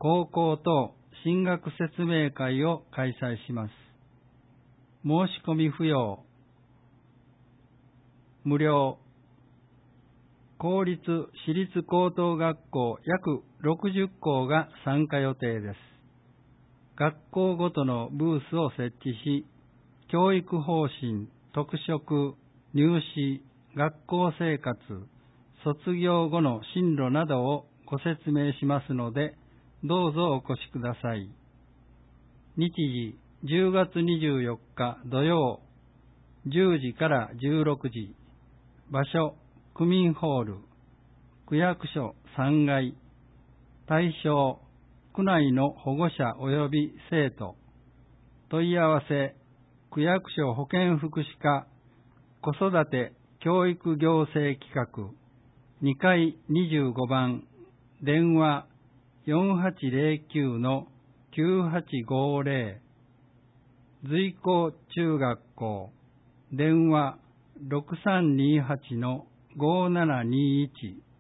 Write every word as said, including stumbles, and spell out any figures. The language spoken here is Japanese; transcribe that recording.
高校等進学説明会を開催します。申し込み不要、無料。公立、私立高等学校約ろくじゅっこうが参加予定です。学校ごとのブースを設置し、教育方針、特色、入試、学校生活、卒業後の進路などをご説明しますので、どうぞお越しください。日時、じゅうがつにじゅうよっか土曜、じゅうじからじゅうろくじ。場所、区民ホール、区役所さんがい。対象、区内の保護者及び生徒。問い合わせ、区役所保健福祉課、子育て教育行政企画、にかいにじゅうごばん、電話 よんはちゼロきゅうのきゅうはちごゼロ、随光中学校、電話ろくさんにはちのごーななにいち。